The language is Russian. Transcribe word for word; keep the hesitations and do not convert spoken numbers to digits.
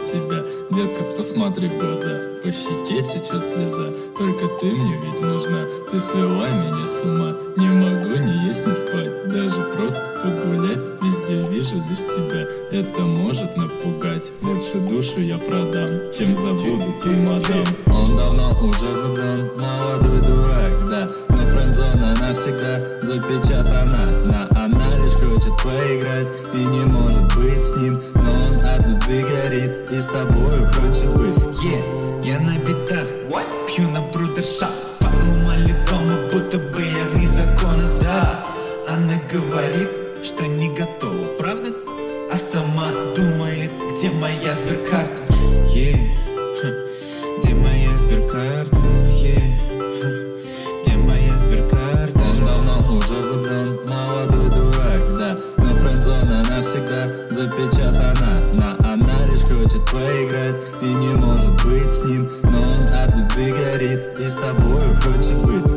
тебя. Детка, посмотри в глаза, по щеке течет слеза. Только ты мне ведь нужна, ты свела меня с ума. Не могу ни есть, ни спать, даже просто погулять. Везде вижу лишь тебя, это может напугать. Лучше душу я продам, чем забуду ту мадам. Он давно уже влюблен, молодой дурак, да. Но френдзона навсегда запечатана. На она лишь хочет поиграть и не может быть с ним. Но он от любви горит и с тобою хочет быть. Yeah, я на битах, пью на брудершап. Подумали дома, будто бы я вне закона, да. Она говорит, что не готова, правда? А сама думает, где моя сберкарта. Yeah, где моя сберкарта, yeah. Где моя сберкарта? Он давно уже влюблен, молодой дурак, да. Но френдзона навсегда запечатана. На она лишь хочет поиграть и не может быть с ним. Но он от любви горит и с тобою хочет быть.